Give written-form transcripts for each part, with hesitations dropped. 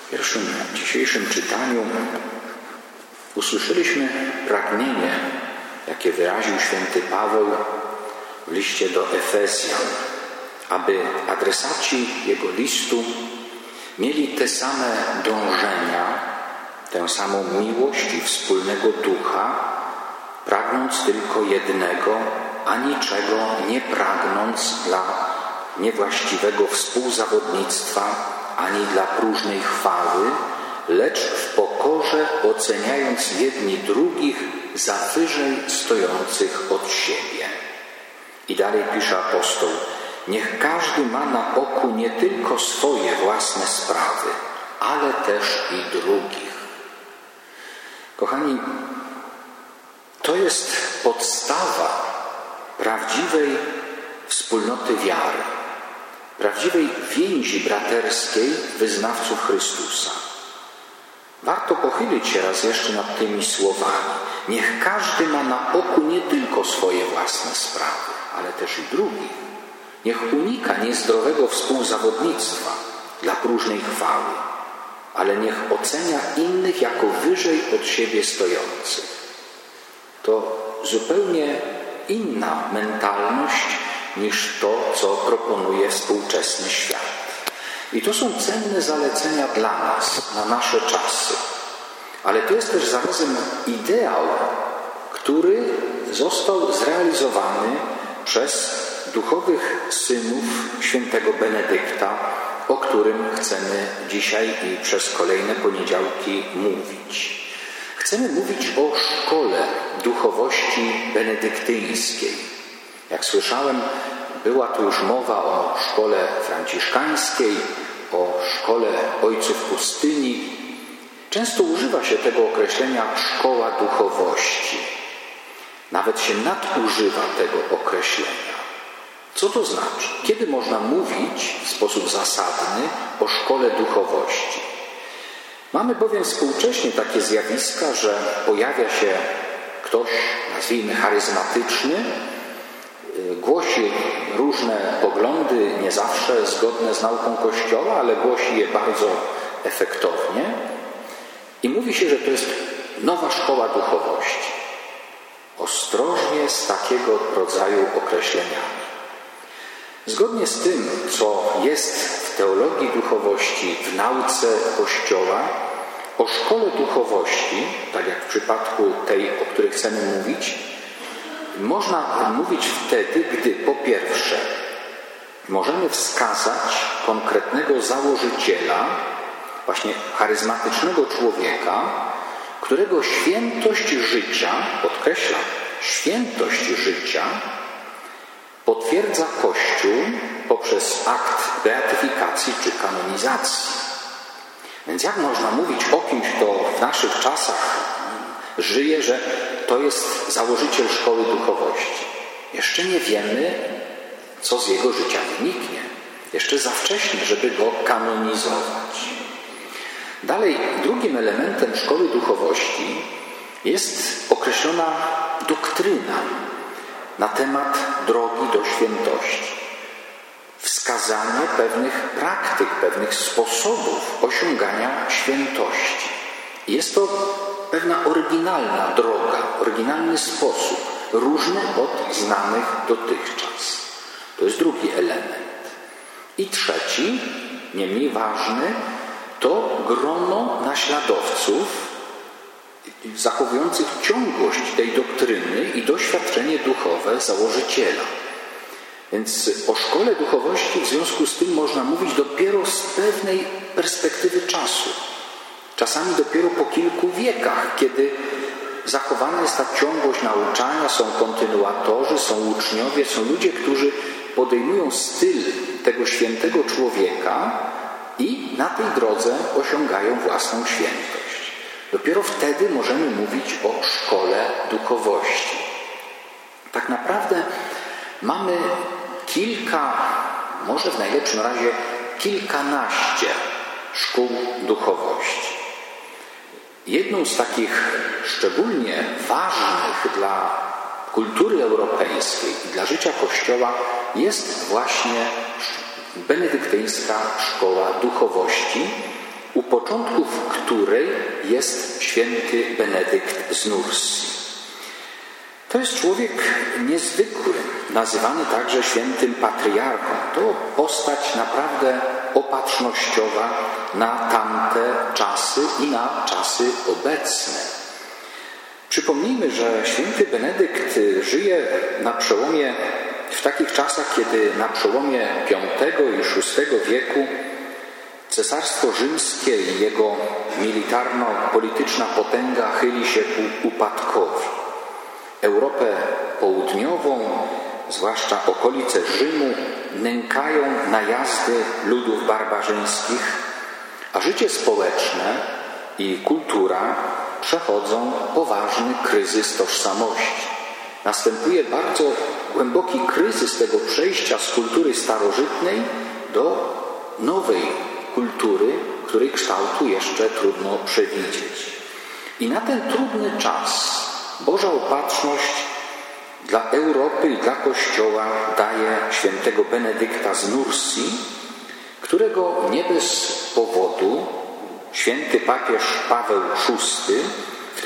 W pierwszym dzisiejszym czytaniu usłyszeliśmy pragnienie, jakie wyraził święty Paweł w liście do Efezjan, aby adresaci jego listu mieli te same dążenia, tę samą miłość i wspólnego ducha, pragnąc tylko jednego, a niczego nie pragnąc dla niewłaściwego współzawodnictwa, ani dla próżnej chwały, lecz w pokorze oceniając jedni drugich za wyżej stojących od siebie. I dalej pisze apostoł: niech każdy ma na oku nie tylko swoje własne sprawy, ale też i drugich. Kochani, to jest podstawa prawdziwej wspólnoty wiary, prawdziwej więzi braterskiej wyznawców Chrystusa. Warto pochylić się raz jeszcze nad tymi słowami. Niech każdy ma na oku nie tylko swoje własne sprawy, ale też i drugich. Niech unika niezdrowego współzawodnictwa dla próżnej chwały, ale niech ocenia innych jako wyżej od siebie stojących. To zupełnie inna mentalność niż to, co proponuje współczesny świat. I to są cenne zalecenia dla nas, na nasze czasy. Ale to jest też zarazem ideał, który został zrealizowany przez duchowych synów świętego Benedykta, o którym chcemy dzisiaj i przez kolejne poniedziałki mówić. Chcemy mówić o szkole duchowości benedyktyńskiej. Jak słyszałem, była tu już mowa o szkole franciszkańskiej, o szkole ojców pustyni. Często używa się tego określenia szkoła duchowości. Nawet się nadużywa tego określenia. Co to znaczy? Kiedy można mówić w sposób zasadny o szkole duchowości? Mamy bowiem współcześnie takie zjawiska, że pojawia się ktoś, nazwijmy charyzmatyczny, głosi różne poglądy, nie zawsze zgodne z nauką Kościoła, ale głosi je bardzo efektownie i mówi się, że to jest nowa szkoła duchowości. Ostrożnie z takiego rodzaju określeniami. Zgodnie z tym, co jest w teologii duchowości, w nauce Kościoła, o szkole duchowości, tak jak w przypadku tej, o której chcemy mówić, można mówić wtedy, gdy po pierwsze możemy wskazać konkretnego założyciela, właśnie charyzmatycznego człowieka, którego świętość życia, podkreślam, świętość życia potwierdza Kościół poprzez akt beatyfikacji czy kanonizacji. Więc jak można mówić o kimś, kto w naszych czasach żyje, że to jest założyciel szkoły duchowości? Jeszcze nie wiemy, co z jego życia wyniknie. Jeszcze za wcześnie, żeby go kanonizować. Dalej, drugim elementem szkoły duchowości jest określona doktryna na temat drogi do świętości. Wskazanie pewnych praktyk, pewnych sposobów osiągania świętości. Jest to pewna oryginalna droga, oryginalny sposób, różny od znanych dotychczas. To jest drugi element. I trzeci, nie mniej ważny, to grono naśladowców zachowujących ciągłość tej doktryny i doświadczenie duchowe założyciela. Więc o szkole duchowości w związku z tym można mówić dopiero z pewnej perspektywy czasu. Czasami dopiero po kilku wiekach, kiedy zachowana jest ta ciągłość nauczania, są kontynuatorzy, są uczniowie, są ludzie, którzy podejmują styl tego świętego człowieka i na tej drodze osiągają własną świętość. Dopiero wtedy możemy mówić o szkole duchowości. Tak naprawdę mamy kilka, może w najlepszym razie kilkanaście szkół duchowości. Jedną z takich szczególnie ważnych dla kultury europejskiej i dla życia Kościoła jest właśnie benedyktyńska szkoła duchowości, początków której jest święty Benedykt z Nursji. To jest człowiek niezwykły, nazywany także świętym patriarchą. To postać naprawdę opatrznościowa na tamte czasy i na czasy obecne. Przypomnijmy, że święty Benedykt żyje w takich czasach, kiedy na przełomie V i VI wieku Cesarstwo Rzymskie i jego militarno-polityczna potęga chyli się ku upadkowi. Europę południową, zwłaszcza okolice Rzymu, nękają najazdy ludów barbarzyńskich, a życie społeczne i kultura przechodzą poważny kryzys tożsamości. Następuje bardzo głęboki kryzys tego przejścia z kultury starożytnej do nowej kultury, której kształtu jeszcze trudno przewidzieć. I na ten trudny czas Boża opatrzność dla Europy i dla Kościoła daje świętego Benedykta z Nursji, którego nie bez powodu święty papież Paweł VI w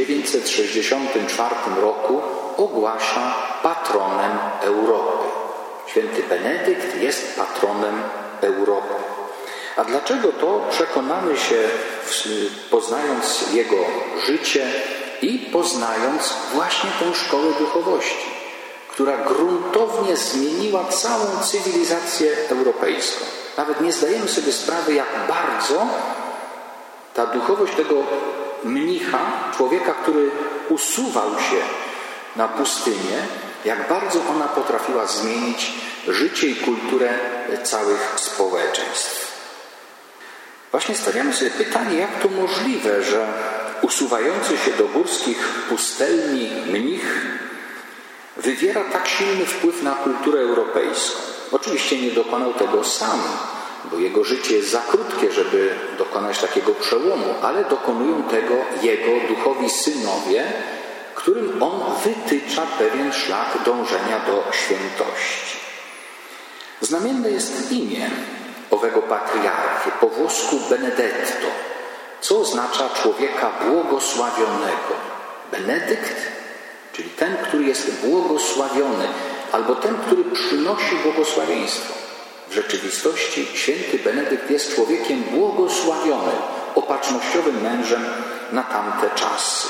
1964 roku ogłasza patronem Europy. Święty Benedykt jest patronem Europy. A dlaczego to? Przekonamy się, poznając jego życie i poznając właśnie tę szkołę duchowości, która gruntownie zmieniła całą cywilizację europejską. Nawet nie zdajemy sobie sprawy, jak bardzo ta duchowość tego mnicha, człowieka, który usuwał się na pustynię, jak bardzo ona potrafiła zmienić życie i kulturę całych społeczeństw. Właśnie stawiamy sobie pytanie, jak to możliwe, że usuwający się do górskich pustelni mnich wywiera tak silny wpływ na kulturę europejską. Oczywiście nie dokonał tego sam, bo jego życie jest za krótkie, żeby dokonać takiego przełomu, ale dokonują tego jego duchowi synowie, którym on wytycza pewien szlak dążenia do świętości. Znamienne jest imię owego patriarchy, po włosku Benedetto, co oznacza człowieka błogosławionego. Benedykt, czyli ten, który jest błogosławiony, albo ten, który przynosi błogosławieństwo. W rzeczywistości święty Benedykt jest człowiekiem błogosławionym, opatrznościowym mężem na tamte czasy.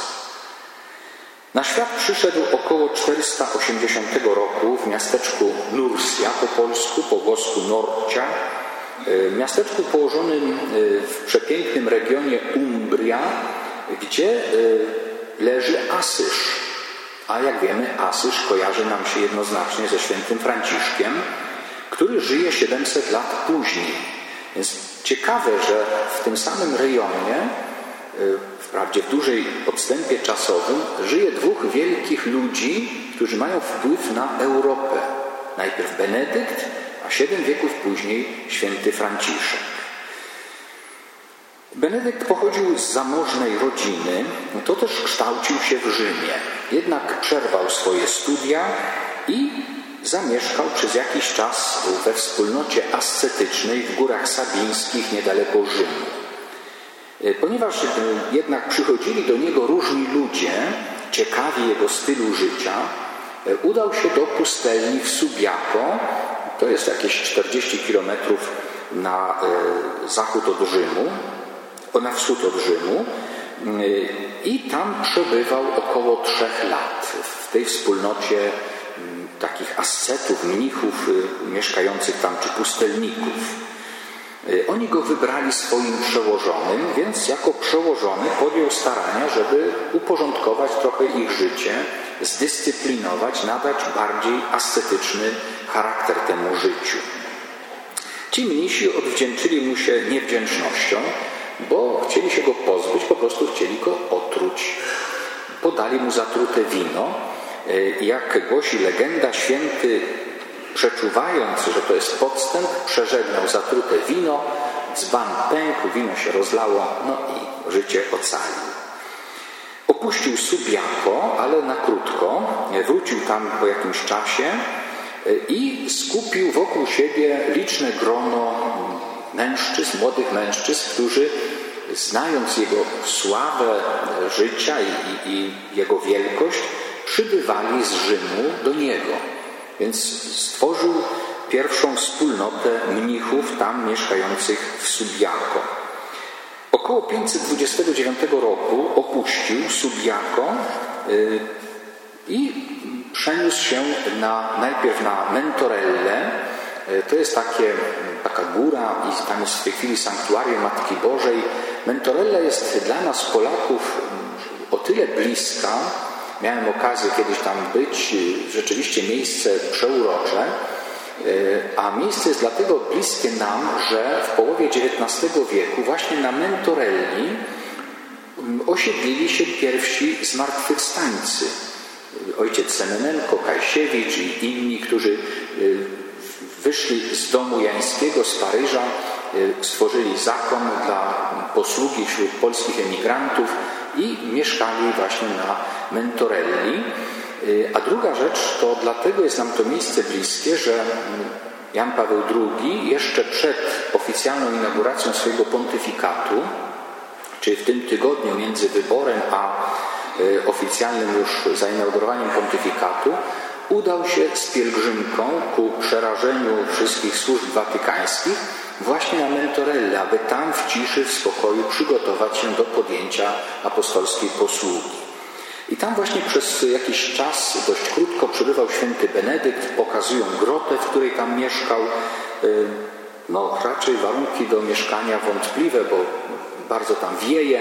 Na świat przyszedł około 480 roku w miasteczku Nursia, po polsku, po włosku Norcia, miasteczku położonym w przepięknym regionie Umbria, gdzie leży Asyż. A jak wiemy, Asyż kojarzy nam się jednoznacznie ze świętym Franciszkiem, który żyje 700 lat później. Więc ciekawe, że w tym samym rejonie, wprawdzie w dużej odstępie czasowym, żyje dwóch wielkich ludzi, którzy mają wpływ na Europę. Najpierw Benedykt, a 7 wieków później święty Franciszek. Benedykt pochodził z zamożnej rodziny, to też kształcił się w Rzymie. Jednak przerwał swoje studia i zamieszkał przez jakiś czas we wspólnocie ascetycznej w Górach Sabińskich niedaleko Rzymu. Ponieważ jednak przychodzili do niego różni ludzie, ciekawi jego stylu życia, udał się do pustelni w Subiaco, to jest jakieś 40 kilometrów na zachód od Rzymu, na wschód od Rzymu, i tam przebywał około 3 lat w tej wspólnocie takich ascetów, mnichów mieszkających tam, czy pustelników. Oni go wybrali swoim przełożonym, więc jako przełożony podjął starania, żeby uporządkować trochę ich życie, zdyscyplinować, nadać bardziej ascetyczny charakter temu życiu. Ci mnisi odwdzięczyli mu się niewdzięcznością, bo chcieli się go pozbyć, po prostu chcieli go otruć. Podali mu zatrute wino. Jak głosi legenda, święty, przeczuwając, że to jest podstęp, przeżegnał zatrute wino, dzban pękł, wino się rozlało, no i życie ocalił. Opuścił Subiaco, ale na krótko, wrócił tam po jakimś czasie i skupił wokół siebie liczne grono mężczyzn, młodych mężczyzn, którzy znając Jego sławę życia i Jego wielkość, przybywali z Rzymu do Niego. Więc stworzył pierwszą wspólnotę mnichów tam mieszkających w Subiaco. Około 529 roku opuścił Subiaco i przeniósł się najpierw na Mentorelle. To jest taka góra i tam jest w tej chwili sanktuarium Matki Bożej. Mentorella jest dla nas Polaków o tyle bliska. Miałem okazję kiedyś tam być. Rzeczywiście miejsce przeurocze. A miejsce jest dlatego bliskie nam, że w połowie XIX wieku właśnie na Mentorelli osiedlili się pierwsi zmartwychwstańcy. Ojciec Senenenko, Kajsiewicz i inni, którzy wyszli z domu jańskiego, z Paryża, stworzyli zakon dla posługi wśród polskich emigrantów i mieszkali właśnie na Mentorelli. A druga rzecz, to dlatego jest nam to miejsce bliskie, że Jan Paweł II jeszcze przed oficjalną inauguracją swojego pontyfikatu, czyli w tym tygodniu między wyborem a oficjalnym już zainaugurowaniem pontyfikatu, udał się z pielgrzymką ku przerażeniu wszystkich służb watykańskich właśnie na Mentorelle, aby tam w ciszy, w spokoju przygotować się do podjęcia apostolskiej posługi. I tam właśnie przez jakiś czas, dość krótko, przebywał święty Benedykt, pokazują grotę, w której tam mieszkał. No, raczej warunki do mieszkania wątpliwe, bo bardzo tam wieje.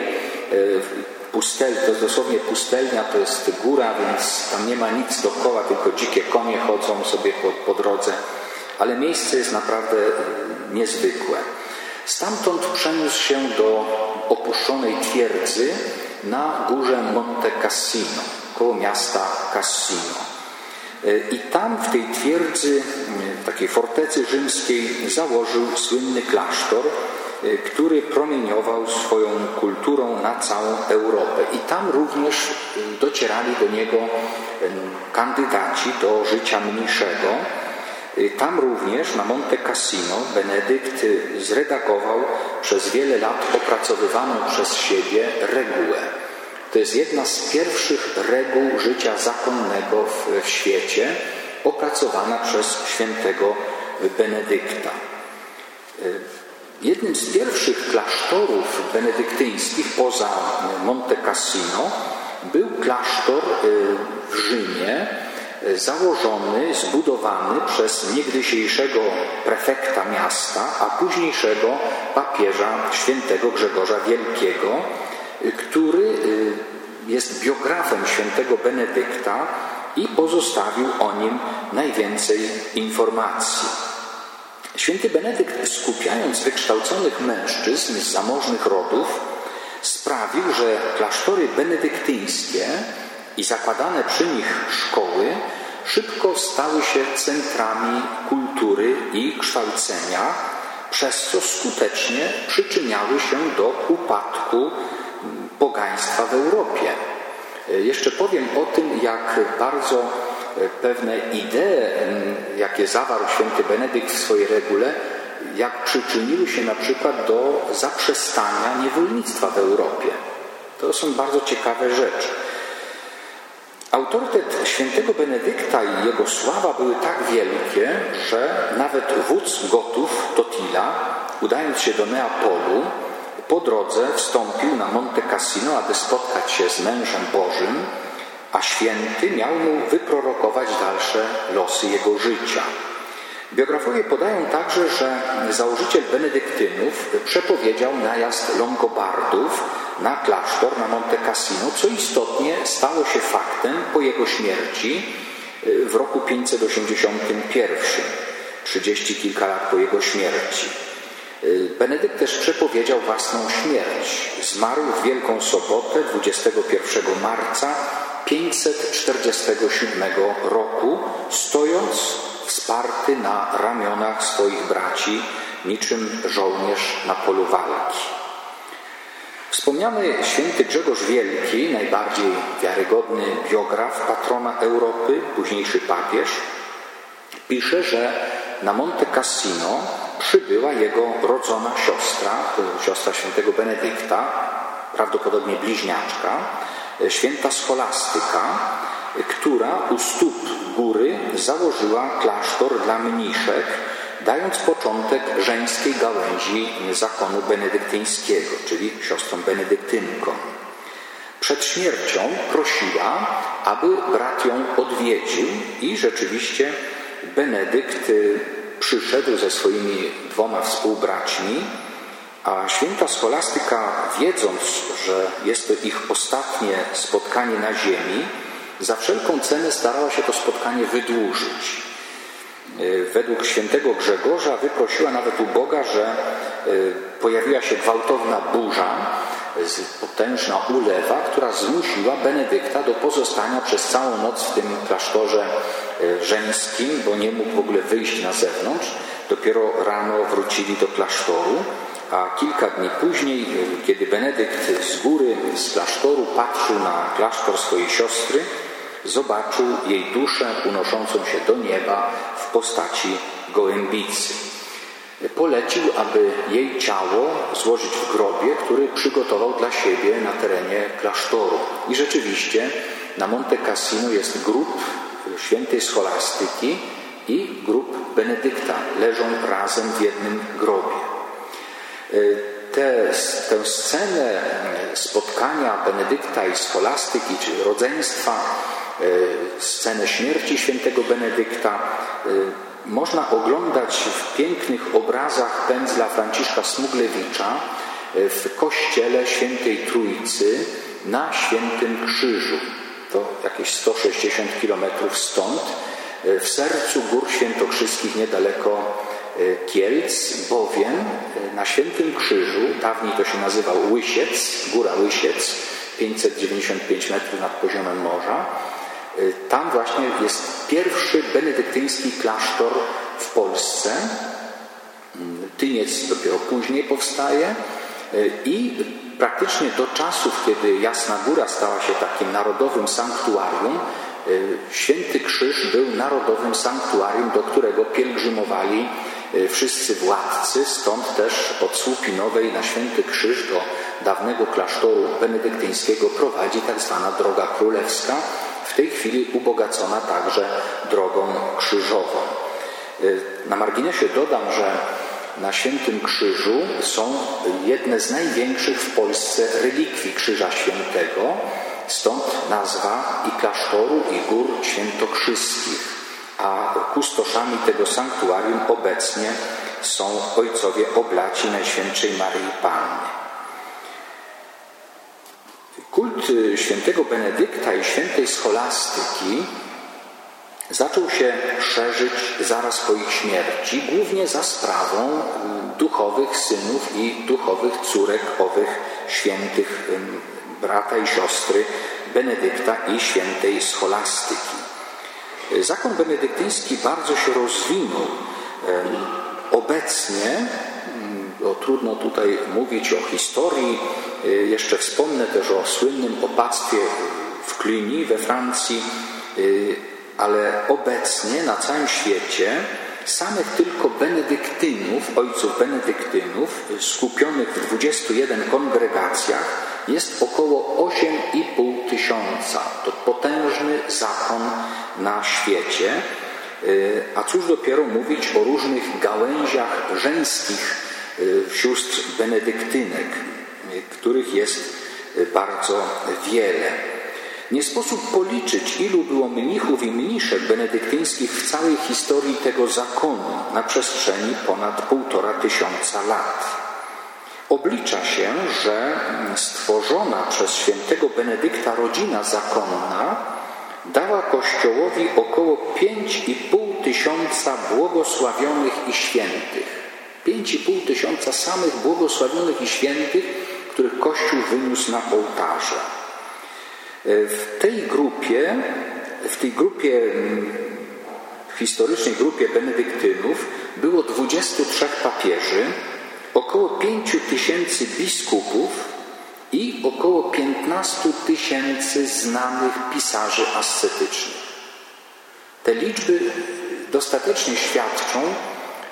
To jest dosłownie pustelnia, to jest góra, więc tam nie ma nic dookoła, tylko dzikie konie chodzą sobie po drodze. Ale miejsce jest naprawdę niezwykłe. Stamtąd przeniósł się do opuszczonej twierdzy na górze Monte Cassino, koło miasta Cassino. I tam w tej twierdzy, w takiej fortecy rzymskiej założył słynny klasztor, który promieniował swoją kulturą na całą Europę. I tam również docierali do niego kandydaci do życia mniejszego. Tam również na Monte Cassino Benedykt zredagował przez wiele lat opracowywaną przez siebie regułę. To jest jedna z pierwszych reguł życia zakonnego w świecie, opracowana przez świętego Benedykta. Jednym z pierwszych klasztorów benedyktyńskich poza Monte Cassino był klasztor w Rzymie, założony, zbudowany przez niegdysiejszego prefekta miasta, a późniejszego papieża świętego Grzegorza Wielkiego, który jest biografem świętego Benedykta i pozostawił o nim najwięcej informacji. Święty Benedykt, skupiając wykształconych mężczyzn z zamożnych rodów, sprawił, że klasztory benedyktyńskie i zakładane przy nich szkoły szybko stały się centrami kultury i kształcenia, przez co skutecznie przyczyniały się do upadku pogaństwa w Europie. Jeszcze powiem o tym, jak bardzo pewne idee, jakie zawarł święty Benedykt w swojej regule, jak przyczyniły się na przykład do zaprzestania niewolnictwa w Europie. To są bardzo ciekawe rzeczy. Autorytet świętego Benedykta i jego sława były tak wielkie, że nawet wódz Gotów, Totila, udając się do Neapolu, po drodze wstąpił na Monte Cassino, aby spotkać się z mężem Bożym, a święty miał mu wyprorokować dalsze losy jego życia. Biografowie podają także, że założyciel benedyktynów przepowiedział najazd Longobardów na klasztor na Monte Cassino, co istotnie stało się faktem po jego śmierci w roku 581, 30 kilka lat po jego śmierci. Benedykt też przepowiedział własną śmierć. Zmarł w Wielką Sobotę 21 marca 547 roku, stojąc wsparty na ramionach swoich braci, niczym żołnierz na polu walki. Wspomniany święty Grzegorz Wielki, najbardziej wiarygodny biograf patrona Europy, późniejszy papież, pisze, że na Monte Cassino przybyła jego rodzona siostra świętego Benedykta, prawdopodobnie bliźniaczka, święta Scholastyka, która u stóp góry założyła klasztor dla mniszek, dając początek żeńskiej gałęzi zakonu benedyktyńskiego, czyli siostrom benedyktynkom. Przed śmiercią prosiła, aby brat ją odwiedził i rzeczywiście Benedykt przyszedł ze swoimi 2 współbraćmi, a święta Scholastyka, wiedząc, że jest to ich ostatnie spotkanie na ziemi, za wszelką cenę starała się to spotkanie wydłużyć. Według świętego Grzegorza wyprosiła nawet u Boga, że pojawiła się gwałtowna burza, potężna ulewa, która zmusiła Benedykta do pozostania przez całą noc w tym klasztorze żeńskim, bo nie mógł w ogóle wyjść na zewnątrz. Dopiero rano wrócili do klasztoru, a kilka dni później, kiedy Benedykt z góry, z klasztoru patrzył na klasztor swojej siostry, zobaczył jej duszę unoszącą się do nieba w postaci gołębicy. Polecił, aby jej ciało złożyć w grobie, który przygotował dla siebie na terenie klasztoru. I rzeczywiście na Monte Cassino jest grób świętej Scholastyki i grób Benedykta. Leżą razem w jednym grobie. Tę scenę spotkania Benedykta i Scholastyki, czyli rodzeństwa, scenę śmierci świętego Benedykta można oglądać w pięknych obrazach pędzla Franciszka Smuglewicza w kościele Świętej Trójcy na Świętym Krzyżu. To jakieś 160 kilometrów stąd, w sercu Gór Świętokrzyskich niedaleko Kielc, bowiem na Świętym Krzyżu, dawniej to się nazywał Łysiec, góra Łysiec, 595 metrów nad poziomem morza, tam właśnie jest pierwszy benedyktyński klasztor w Polsce. Tyniec dopiero później powstaje i praktycznie do czasów, kiedy Jasna Góra stała się takim narodowym sanktuarium, Święty Krzyż był narodowym sanktuarium, do którego pielgrzymowali wszyscy władcy. Stąd też od Słupinowej na Święty Krzyż do dawnego klasztoru benedyktyńskiego prowadzi tak zwana droga królewska, w tej chwili ubogacona także drogą krzyżową. Na marginesie dodam, że na Świętym Krzyżu są jedne z największych w Polsce relikwii Krzyża Świętego, stąd nazwa i klasztoru, i gór świętokrzyskich, a kustoszami tego sanktuarium obecnie są ojcowie oblaci Najświętszej Maryi Panny. Kult świętego Benedykta i świętej Scholastyki zaczął się szerzyć zaraz po ich śmierci, głównie za sprawą duchowych synów i duchowych córek owych świętych brata i siostry Benedykta i świętej Scholastyki. Zakon benedyktyński bardzo się rozwinął. Obecnie, trudno tutaj mówić o historii, jeszcze wspomnę też o słynnym opactwie w Cluny we Francji, ale obecnie na całym świecie samych tylko benedyktynów, ojców benedyktynów skupionych w 21 kongregacjach jest około 8,5 tysiąca. To potężny zakon na świecie, a cóż dopiero mówić o różnych gałęziach żeńskich sióstr benedyktynek, których jest bardzo wiele. Nie sposób policzyć, ilu było mnichów i mniszek benedyktyńskich w całej historii tego zakonu na przestrzeni ponad 1500 lat. Oblicza się, że stworzona przez świętego Benedykta rodzina zakonna dała Kościołowi około 5,5 tysiąca błogosławionych i świętych. 5,5 tysiąca samych błogosławionych i świętych, których Kościół wyniósł na ołtarze. W historycznej grupie benedyktynów było 23 papieży, około 5 tysięcy biskupów i około 15 tysięcy znanych pisarzy ascetycznych. Te liczby dostatecznie świadczą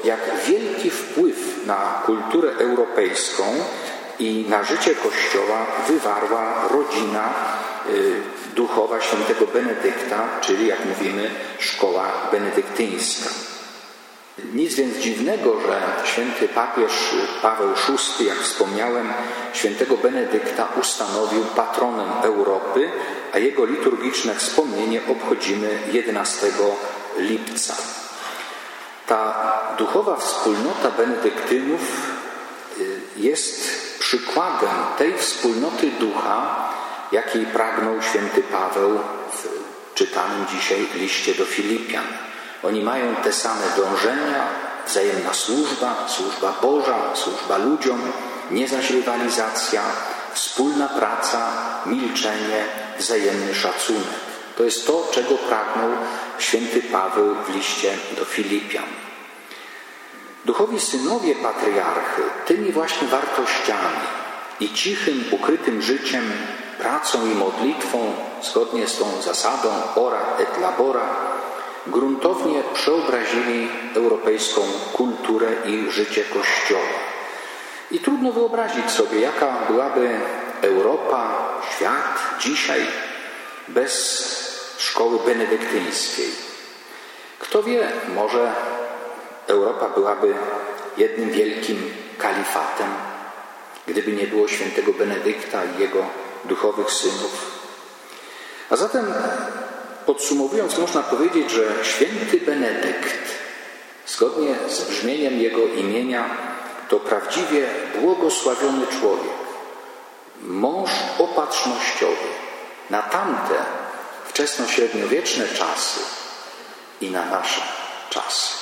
jak wielki wpływ na kulturę europejską i na życie Kościoła wywarła rodzina duchowa świętego Benedykta, czyli, jak mówimy, szkoła benedyktyńska. Nic więc dziwnego, że święty papież Paweł VI, jak wspomniałem, świętego Benedykta ustanowił patronem Europy, a jego liturgiczne wspomnienie obchodzimy 11 lipca. Ta duchowa wspólnota benedyktynów jest przykładem tej wspólnoty ducha, jakiej pragnął święty Paweł w czytanym dzisiaj liście do Filipian. Oni mają te same dążenia, wzajemna służba, służba Boża, służba ludziom, nie zaś rywalizacja, wspólna praca, milczenie, wzajemny szacunek. To jest to, czego pragnął święty Paweł w liście do Filipian. Duchowi synowie patriarchy tymi właśnie wartościami i cichym, ukrytym życiem, pracą i modlitwą, zgodnie z tą zasadą ora et labora, gruntownie przeobrazili europejską kulturę i życie Kościoła. I trudno wyobrazić sobie, jaka byłaby Europa, świat dzisiaj bez szkoły benedyktyńskiej. Kto wie, może Europa byłaby jednym wielkim kalifatem, gdyby nie było świętego Benedykta i jego duchowych synów. A zatem, podsumowując, można powiedzieć, że święty Benedykt, zgodnie z brzmieniem jego imienia, to prawdziwie błogosławiony człowiek, mąż opatrznościowy na tamte wczesnośredniowieczne czasy i na nasze czasy.